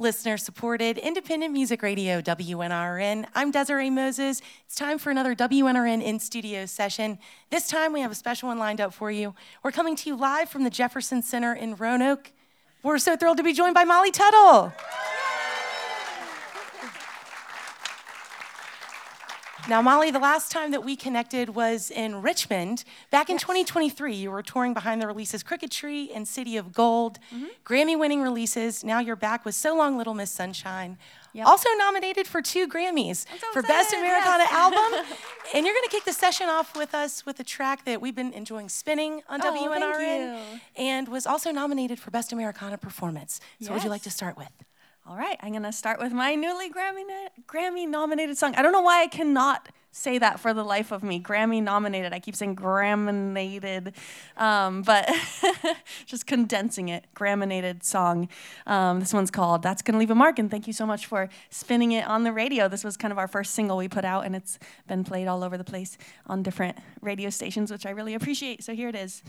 listener-supported independent music radio, WNRN. I'm Desiree Moses. It's time for another WNRN in-studio session. This time we have a special one lined up for you. We're coming to you live from the Jefferson Center in Roanoke. We're so thrilled to be joined by Molly Tuttle. Now, Molly, the last time that we connected was in Richmond. Back in 2023, you were touring behind the releases Crooked Tree and City of Gold, Grammy-winning releases. Now you're back with So Long Little Miss Sunshine. Yep. Also nominated for 2 Grammys for Best Americana Album. And you're going to kick the session off with us with a track that we've been enjoying spinning on WNRN and was also nominated for Best Americana Performance. So what would you like to start with? All right, I'm going to start with my newly Grammy-nominated song. I don't know why I cannot say that for the life of me. Grammy-nominated. I keep saying Grammy-nominated, but just condensing it. Grammy-nominated song. This one's called That's Gonna Leave a Mark, and thank you so much for spinning it on the radio. This was kind of our first single we put out, and it's been played all over the place on different radio stations, which I really appreciate. So here it is.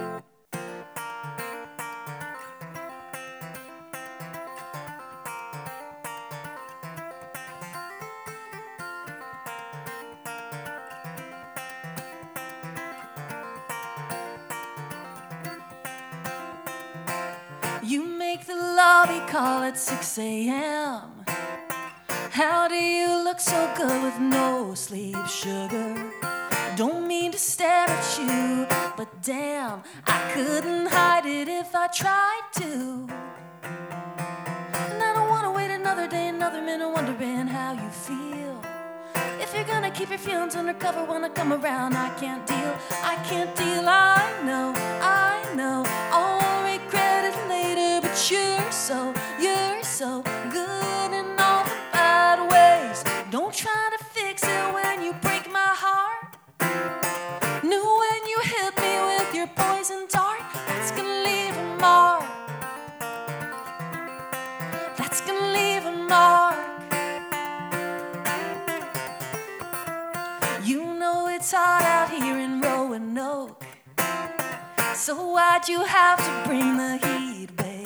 You make the lobby call at 6 a.m. How do you look so good with no sleep, sugar? Don't mean to stare at you, but damn, I couldn't hide it if I tried to. And I don't want to wait another day, another minute, wondering how you feel. If you're gonna keep your feelings undercover when I come around, I can't deal, I know, I'll regret it later, but you're so good in all the bad ways. Don't try to fix it when you break my heart. Knew when you hit me with your poison dart, that's gonna leave a mark. That's gonna leave a mark. You know it's hot out here in Roanoke, so why'd you have to bring the heat, baby?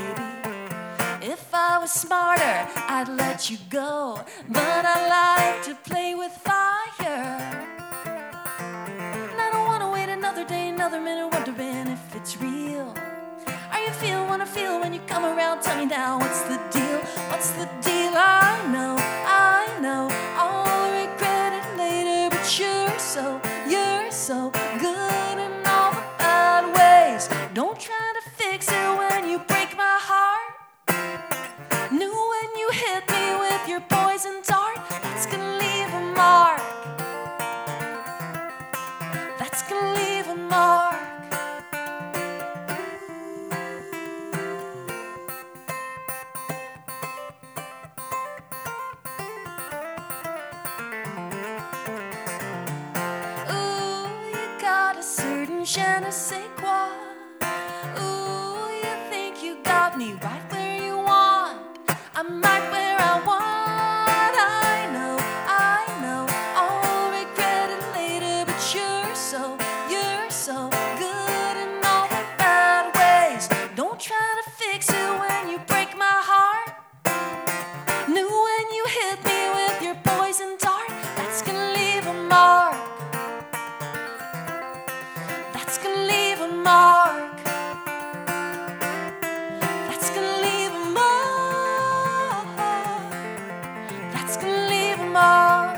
If I was smarter, I'd let you go, but I like to play with fire. And I don't want to wait another day, another minute, wondering if it's real. Are you feel what I feel when you come around? Tell me now, what's the deal? What's the deal? I know, I'll regret it later, but you're so good in all the bad ways. Don't try to fix it when you break my heart. Knew when you hit me with your poison dart, that's gonna leave a mark. That's gonna leave a mark. Je ne sais quoi. Ooh, you think you got me right where you want. I'm right where I want. I know, I'll regret it later, but you're so good in all the bad ways. Don't try to fix it when you break my heart. Knew when you hit me with your poison dart, that's gonna leave a mark. That's gonna leave a mark. That's gonna leave a mark. That's gonna leave a mark.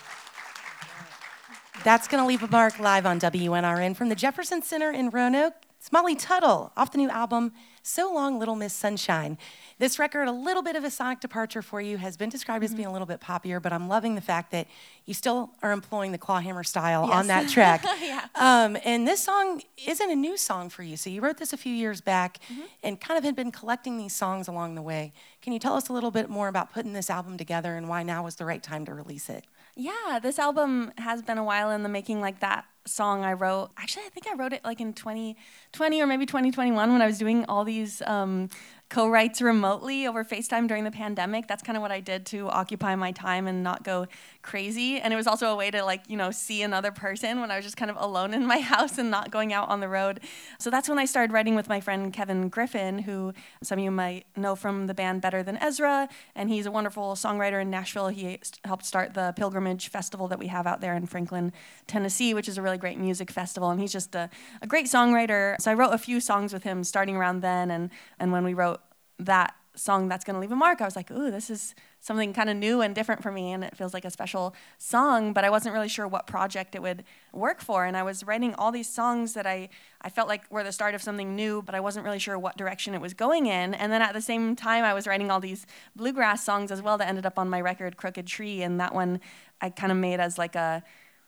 That's Gonna Leave a Mark live on WNRN from the Jefferson Center in Roanoke. It's Molly Tuttle off the new album, So Long Little Miss Sunshine. This record, a little bit of a sonic departure for you, has been described as being a little bit poppier, but I'm loving the fact that you still are employing the clawhammer style on that track. Yeah. And this song isn't a new song for you. So you wrote this a few years back and kind of had been collecting these songs along the way. Can you tell us a little bit more about putting this album together and why now was the right time to release it? Yeah, this album has been a while in the making. Like that song I wrote, actually I think I wrote it like in 2020 or maybe 2021 when I was doing all these co-writes remotely over FaceTime during the pandemic. That's kind of what I did to occupy my time and not go crazy. And it was also a way to see another person when I was just kind of alone in my house and not going out on the road. So that's when I started writing with my friend Kevin Griffin, who some of you might know from the band Better Than Ezra. And he's a wonderful songwriter in Nashville. He helped start the Pilgrimage Festival that we have out there in Franklin, Tennessee, which is a really great music festival. And he's just a great songwriter. So I wrote a few songs with him starting around then. And when we wrote that song, That's Gonna Leave a Mark, I was like, ooh, this is something kind of new and different for me, and it feels like a special song, but I wasn't really sure what project it would work for. And I was writing all these songs that I felt like were the start of something new, but I wasn't really sure what direction it was going in. And then at the same time, I was writing all these bluegrass songs as well that ended up on my record, Crooked Tree, and that one I kind of made as like a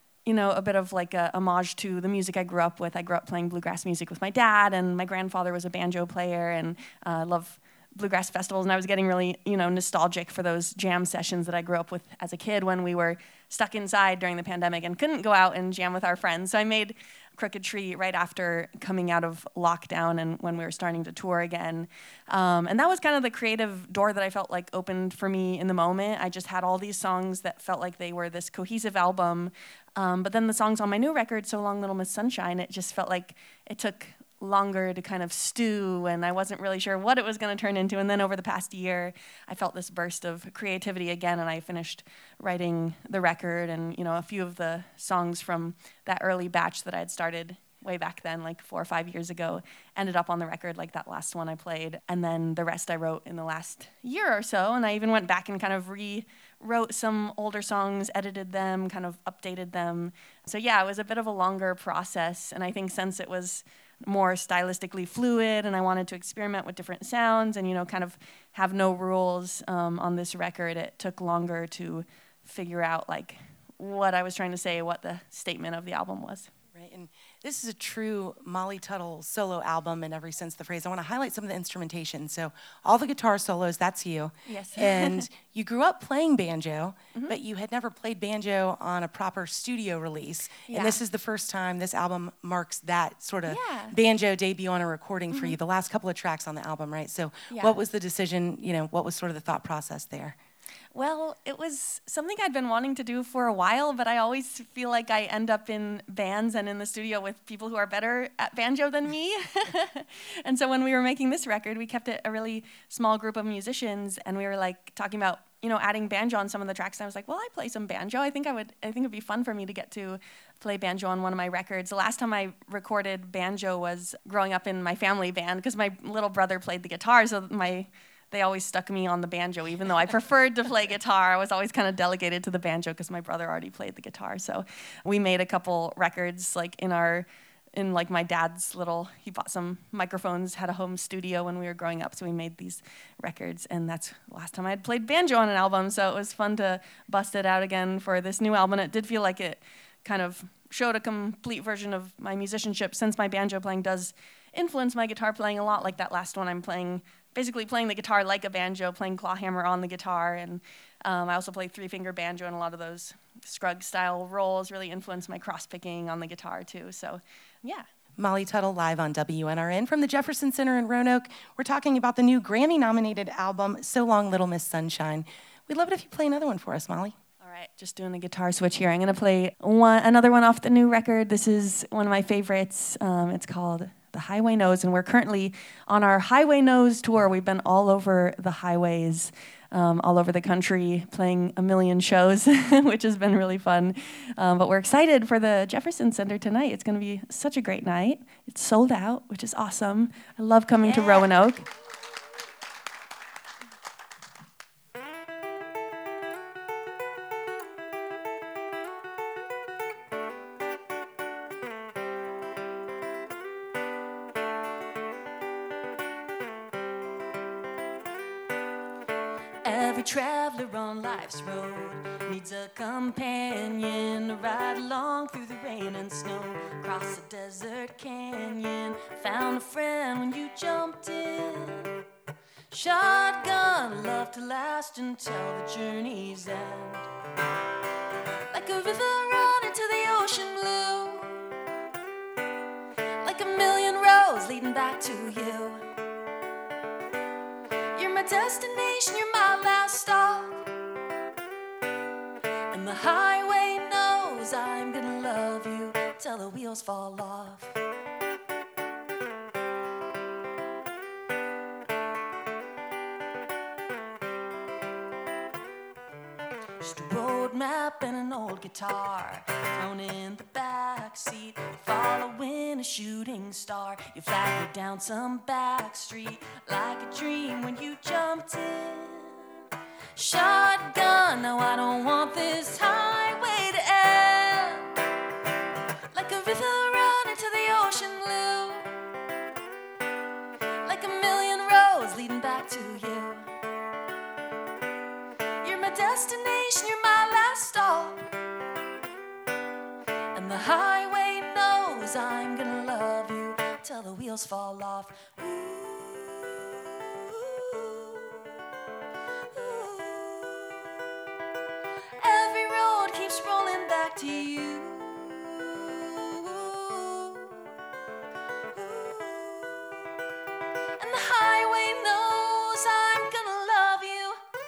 bit of like a homage to the music I grew up with. I grew up playing bluegrass music with my dad, and my grandfather was a banjo player, and love bluegrass festivals, and I was getting really, nostalgic for those jam sessions that I grew up with as a kid when we were stuck inside during the pandemic and couldn't go out and jam with our friends. So I made Crooked Tree right after coming out of lockdown and when we were starting to tour again. And that was kind of the creative door that I felt like opened for me in the moment. I just had all these songs that felt like they were this cohesive album. But then the songs on my new record, So Long Little Miss Sunshine, it just felt like it took longer to kind of stew, and I wasn't really sure what it was going to turn into. And then over the past year, I felt this burst of creativity again, and I finished writing the record, and a few of the songs from that early batch that I had started way back then, like 4 or 5 years ago, ended up on the record, like that last one I played. And then the rest I wrote in the last year or so, and I even went back and kind of rewrote some older songs, edited them, kind of updated them. So yeah, it was a bit of a longer process, and I think since it was more stylistically fluid and I wanted to experiment with different sounds and, kind of have no rules on this record, it took longer to figure out like what I was trying to say, what the statement of the album was. Right, and this is a true Molly Tuttle solo album in every sense of the phrase. I want to highlight some of the instrumentation. So all the guitar solos, that's you. Yes. And you grew up playing banjo, but you had never played banjo on a proper studio release. Yeah. And this is the first time this album marks that sort of Yeah. banjo debut on a recording for you, the last couple of tracks on the album, right? So what was the decision, what was sort of the thought process there? Well, it was something I'd been wanting to do for a while, but I always feel like I end up in bands and in the studio with people who are better at banjo than me. And so when we were making this record, we kept it a really small group of musicians, and we were like talking about, adding banjo on some of the tracks. And I was like, well, I play some banjo. I think it'd be fun for me to get to play banjo on one of my records. The last time I recorded banjo was growing up in my family band because my little brother played the guitar, so they always stuck me on the banjo, even though I preferred to play guitar. I was always kind of delegated to the banjo because my brother already played the guitar. So we made a couple records like in my dad's he bought some microphones, had a home studio when we were growing up. So we made these records, and that's the last time I had played banjo on an album. So it was fun to bust it out again for this new album. It did feel like it kind of showed a complete version of my musicianship, since my banjo playing does influence my guitar playing a lot. Like that last one, I'm basically playing the guitar like a banjo, playing clawhammer on the guitar. And I also play 3-finger banjo, and a lot of those Scruggs-style rolls really influence my cross-picking on the guitar too. So, yeah. Molly Tuttle live on WNRN from the Jefferson Center in Roanoke. We're talking about the new Grammy-nominated album, So Long Little Miss Sunshine. We'd love it if you play another one for us, Molly. All right, just doing a guitar switch here. I'm going to play another one off the new record. This is one of my favorites. It's called The Highway Nose, and we're currently on our Highway Nose tour. We've been all over the highways, all over the country, playing a million shows, which has been really fun. But we're excited for the Jefferson Center tonight. It's going to be such a great night. It's sold out, which is awesome. I love coming to Roanoke. Every traveler on life's road needs a companion to ride along through the rain and snow. Across a desert canyon, found a friend when you jumped in. Shotgun, love to last until the journey's end. Like a river running to the ocean blue, like a million roads leading back to you. You're my destination, you're my last stop, and the highway knows I'm gonna love you till the wheels fall off. Just a road map and an old guitar thrown in the back seat, following a shooting star. You flagged me down some back street like a dream when you jumped in. Shotgun, now I don't want this highway to end. Like a river running to the ocean blue, like a million roads leading back to you. You're my destination, you're my last stop, and the highway knows I'm gonna love you till the wheels fall off. Ooh, ooh. Every road keeps rolling back to you. And the highway knows I'm gonna love you.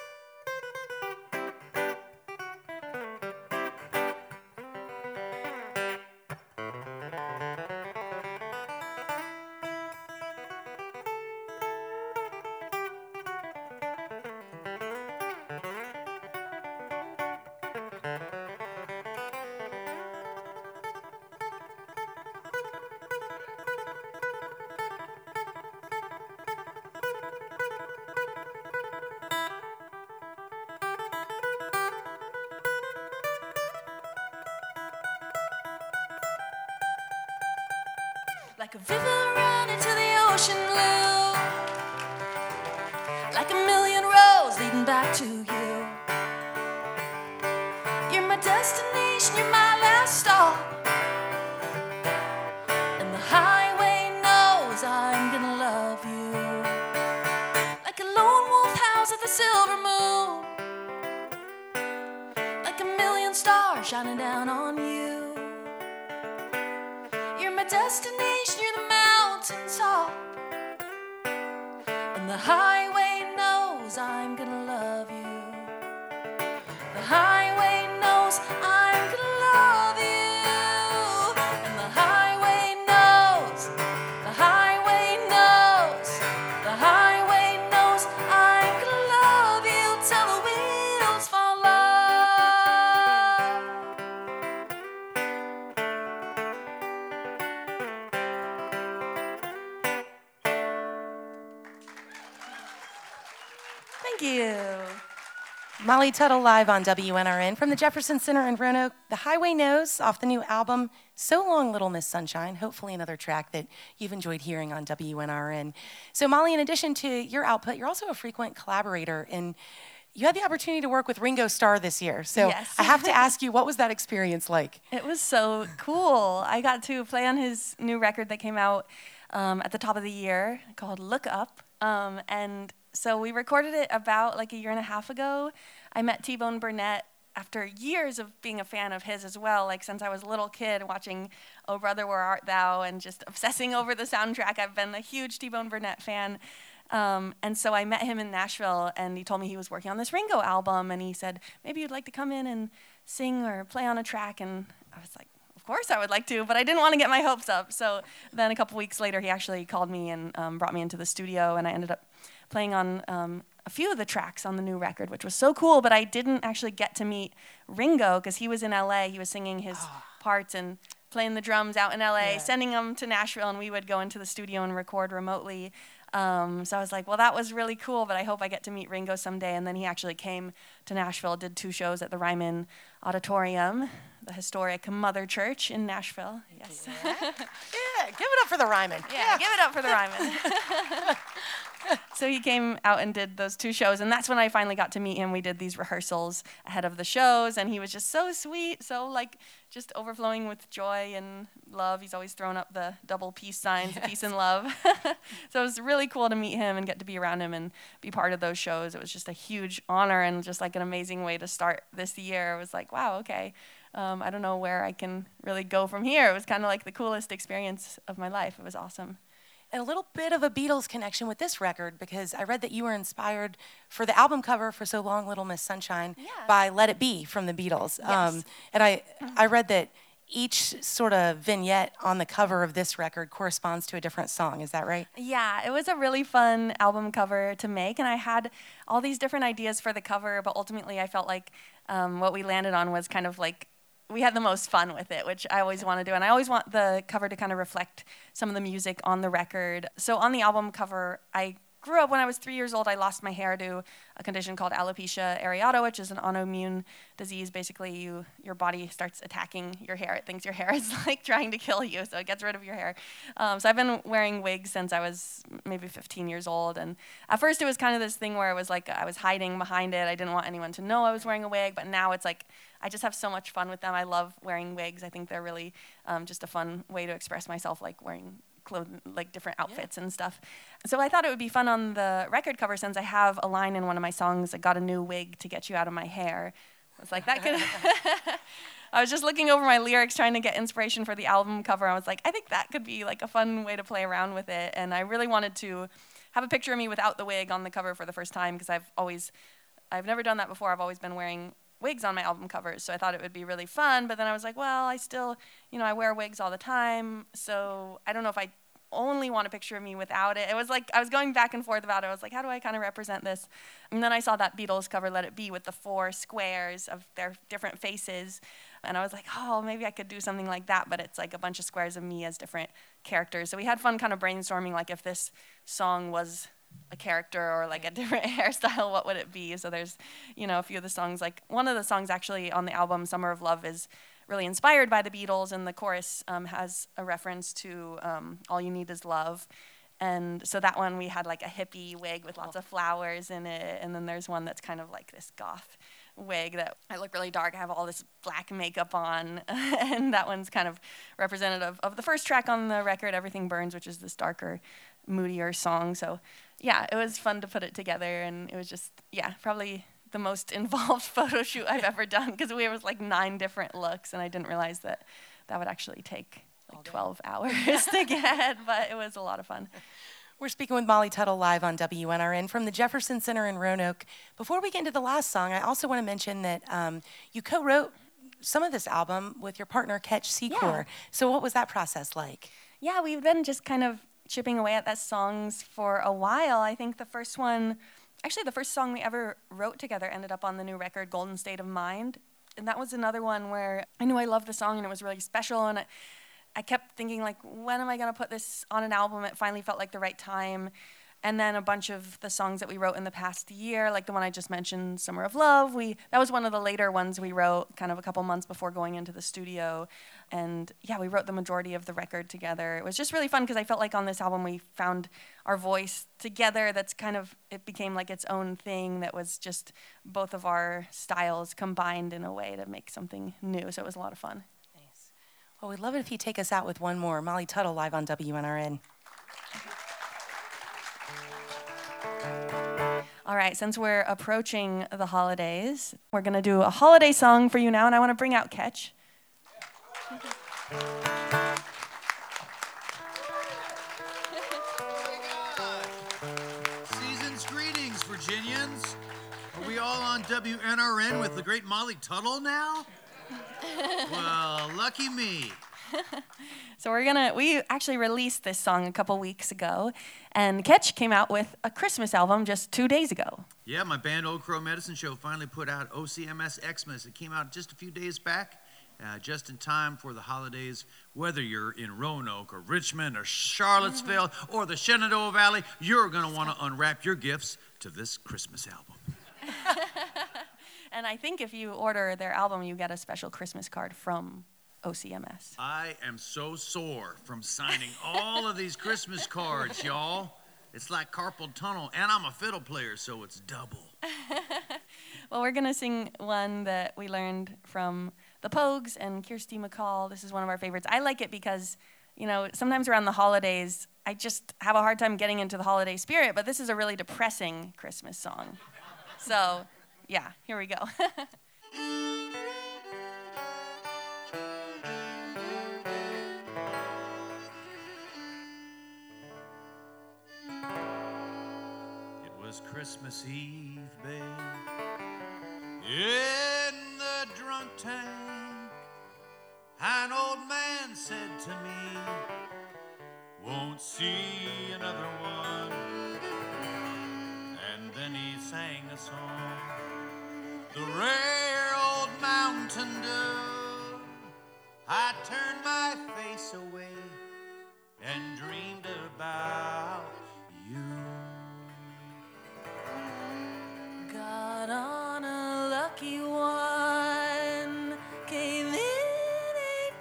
Like a river running to the ocean blue, like a million roads leading back to you. You're my destination, you're my last stop, and the highway knows I'm gonna love you. Like a lone wolf howls at the silver moon, like a million stars shining down on you. You're my destination, you're the mountain top, and the highway knows I'm gonna love you. The highway knows I'm gonna love you, and the highway knows, the highway knows, the highway knows I'm gonna love you till the wheels fall off. Thank you. Molly Tuttle live on WNRN from the Jefferson Center in Roanoke. The Highway Knows off the new album, So Long Little Miss Sunshine. Hopefully another track that you've enjoyed hearing on WNRN. So Molly, in addition to your output, you're also a frequent collaborator, and you had the opportunity to work with Ringo Starr this year. So Yes. I have to ask you, what was that experience like? It was so cool. I got to play on his new record that came out at the top of the year called Look Up. And so we recorded it about like a year and a half ago. I met T-Bone Burnett after years of being a fan of his as well, like since I was a little kid watching Oh Brother, Where Art Thou and just obsessing over the soundtrack. I've been a huge T-Bone Burnett fan. And so I met him in Nashville, and he told me he was working on this Ringo album, and he said, maybe you'd like to come in and sing or play on a track. And I was like, of course I would like to, but I didn't want to get my hopes up. So then a couple weeks later, he actually called me and brought me into the studio, and I ended up playing on a few of the tracks on the new record, which was so cool. But I didn't actually get to meet Ringo because he was in LA. He was singing his parts and playing the drums out in LA, sending them to Nashville, and we would go into the studio and record remotely. So I was like, well, that was really cool, but I hope I get to meet Ringo someday. And then he actually came to Nashville, did 2 shows at the Ryman Auditorium the historic Mother Church in Nashville. Yes. Yeah, give it up for the Ryman. Yeah, give it up for the Ryman. So he came out and did those 2 shows, and that's when I finally got to meet him. We did these rehearsals ahead of the shows, and he was just so sweet, so like just overflowing with joy and love. He's always thrown up the double peace signs, peace and love. So it was really cool to meet him and get to be around him and be part of those shows. It was just a huge honor and just like an amazing way to start this year. It was like, wow, okay. I don't know where I can really go from here. It was kind of like the coolest experience of my life. It was awesome. And a little bit of a Beatles connection with this record, because I read that you were inspired for the album cover for So Long Little Miss Sunshine by Let It Be from the Beatles. Yes. And I read that each sort of vignette on the cover of this record corresponds to a different song. Is that right? Yeah, it was a really fun album cover to make, and I had all these different ideas for the cover, but ultimately I felt like what we landed on was kind of like we had the most fun with it, which I always want to do. And I always want the cover to kind of reflect some of the music on the record. So on the album cover, I grew up when I was 3 years old. I lost my hair to a condition called alopecia areata, which is an autoimmune disease. Basically, your body starts attacking your hair. It thinks your hair is like trying to kill you, so it gets rid of your hair. So I've been wearing wigs since I was maybe 15 years old. And at first, it was kind of this thing where it was like I was hiding behind it. I didn't want anyone to know I was wearing a wig. But now it's like I just have so much fun with them. I love wearing wigs. I think they're really just a fun way to express myself, like wearing clothing, like different outfits and stuff. So I thought it would be fun on the record cover, since I have a line in one of my songs, I got a new wig to get you out of my hair. I was like, that could... I was just looking over my lyrics, trying to get inspiration for the album cover. I was like, I think that could be like a fun way to play around with it. And I really wanted to have a picture of me without the wig on the cover for the first time, because I've never done that before. I've always been wearing wigs on my album covers, so I thought it would be really fun. But then I was like, well, I still, I wear wigs all the time, so I don't know if I only want a picture of me without it. It was like I was going back and forth about it. I was like, how do I kind of represent this? And then I saw that Beatles cover, Let It Be, with the 4 squares of their different faces, and I was like, oh, maybe I could do something like that, but it's like a bunch of squares of me as different characters. So we had fun kind of brainstorming, like if this song was a character or like a different hairstyle, what would it be? So there's, a few of the songs, like one of the songs actually on the album, Summer of Love, is really inspired by the Beatles, and the chorus has a reference to All You Need Is Love. And so that one we had like a hippie wig with lots of flowers in it, and then there's one that's kind of like this goth wig that I look really dark. I have all this black makeup on, and that one's kind of representative of the first track on the record, Everything Burns, which is this darker, moodier song. So yeah, it was fun to put it together, and it was just, probably the most involved photo shoot I've ever done, because we was like 9 different looks, and I didn't realize that would actually take like 12 hours to get, but it was a lot of fun. We're speaking with Molly Tuttle live on WNRN from the Jefferson Center in Roanoke. Before we get into the last song, I also want to mention that you co-wrote some of this album with your partner, Ketch Secor. Yeah. So what was that process like? Yeah, we've been just kind of chipping away at that songs for a while. I think the first song we ever wrote together ended up on the new record, Golden State of Mind. And that was another one where I knew I loved the song and it was really special. And I kept thinking, like, when am I going to put this on an album? It finally felt like the right time. And then a bunch of the songs that we wrote in the past year, like the one I just mentioned, Summer of Love, that was one of the later ones we wrote kind of a couple months before going into the studio. And yeah, we wrote the majority of the record together. It was just really fun because I felt like on this album we found our voice together. It became like its own thing that was just both of our styles combined in a way to make something new. So it was a lot of fun. Nice. Well, we'd love it if you take us out with one more. Molly Tuttle live on WNRN. All right, since we're approaching the holidays, we're going to do a holiday song for you now, and I want to bring out Ketch. Season's greetings, Virginians. Are we all on WNRN with the great Molly Tuttle now? Well, lucky me. So we actually released this song a couple weeks ago, and Ketch came out with a Christmas album just 2 days ago. Yeah, my band Old Crow Medicine Show finally put out OCMS Xmas. It came out just a few days back, just in time for the holidays. Whether you're in Roanoke or Richmond or Charlottesville or the Shenandoah Valley, you're going to want to unwrap your gifts to this Christmas album. And I think if you order their album, you get a special Christmas card from OCMS. I am so sore from signing all of these Christmas cards, y'all. It's like carpal tunnel, and I'm a fiddle player, so it's double. Well, we're going to sing one that we learned from the Pogues and Kirsty MacColl. This is one of our favorites. I like it because, you know, sometimes around the holidays, I just have a hard time getting into the holiday spirit, but this is a really depressing Christmas song. So, yeah, here we go. It was Christmas Eve, babe, in the drunk tank. An old man said to me, won't see another one. And then he sang a song, the rare old mountain dew. I turned my face away and dreamed about you. Got on a lucky one, came in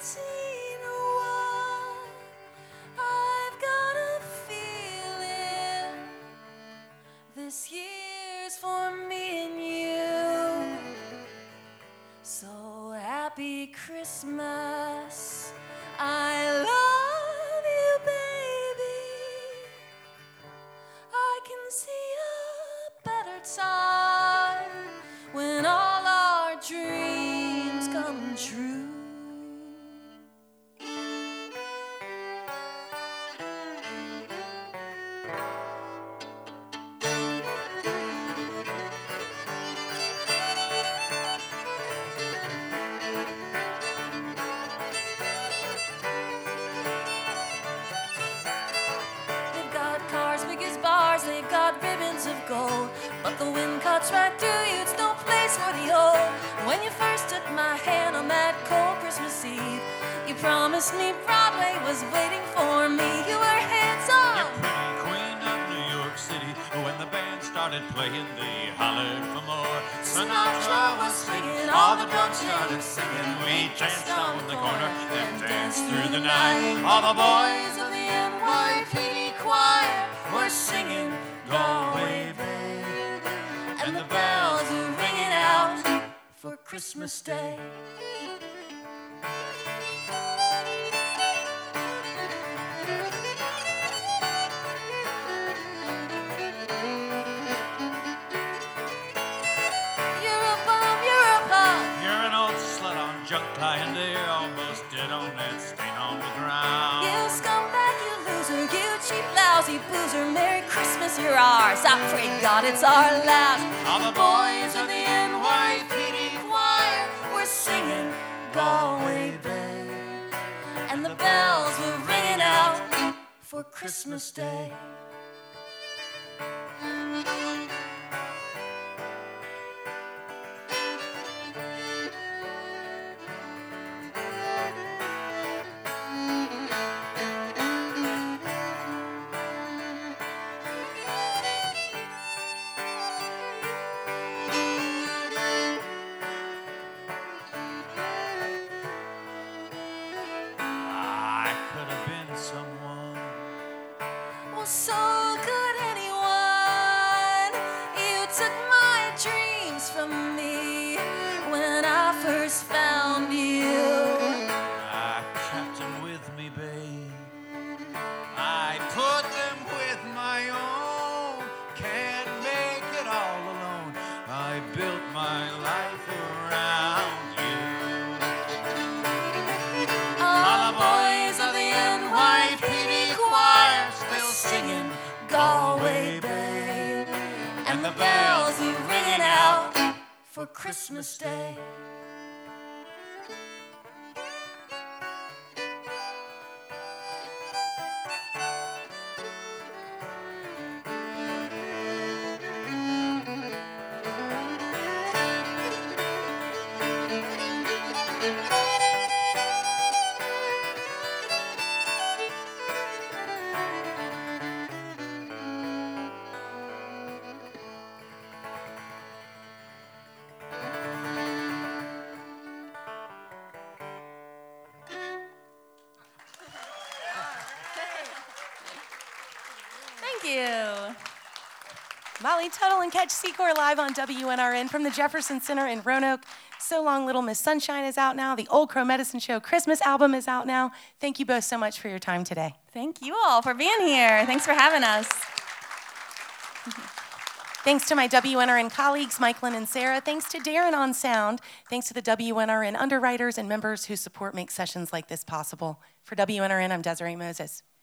1801. I've got a feeling this year's for me and you. So happy Christmas, I love you, baby. I can see a better time when all our dreams come true. They've got cars big as bars, they've got ribbons of gold, but the wind cuts right through you, it's no place for the old. When you first took my hand on that cold Christmas Eve, you promised me Broadway was waiting for me. You were You handsome. pretty queen of New York City. When the band started playing, they hollered for more. Sinatra was singing, all the drums started singing. We danced on the corner, then danced through the night. All the boys of the NYPD choir were singing Galway Bay, and the bells were ringing out For Christmas Day. You're a bum, you're a bum. You're an old slut on junk tie, and they're almost dead on that stain on the ground. You scumbag, you loser, you cheap, lousy boozer. Merry Christmas, you're ours. I pray God it's our last. All the boys of the NYPD Choir were singing Galway Bay, and the bells were ringing out for Christmas Day. I could have been someone. Well, so could anyone. You took my dreams from me when I first found you. I kept them with me, babe. I put them with my own. Can't make it all alone. I built my life around you. All the boys of the NYPD choir still singing Galway Bay, and the bells are ringing out for Christmas Day. Thank you. Molly Tuttle and Catch Secor live on WNRN from the Jefferson Center in Roanoke. So Long Little Miss Sunshine is out now. The Old Crow Medicine Show Christmas album is out now. Thank you both so much for your time today. Thank you all for being here. Thanks for having us. Thanks to my WNRN colleagues, Michaelin and Sarah. Thanks to Darren on sound. Thanks to the WNRN underwriters and members whose support makes sessions like this possible. For WNRN, I'm Desiree Moses.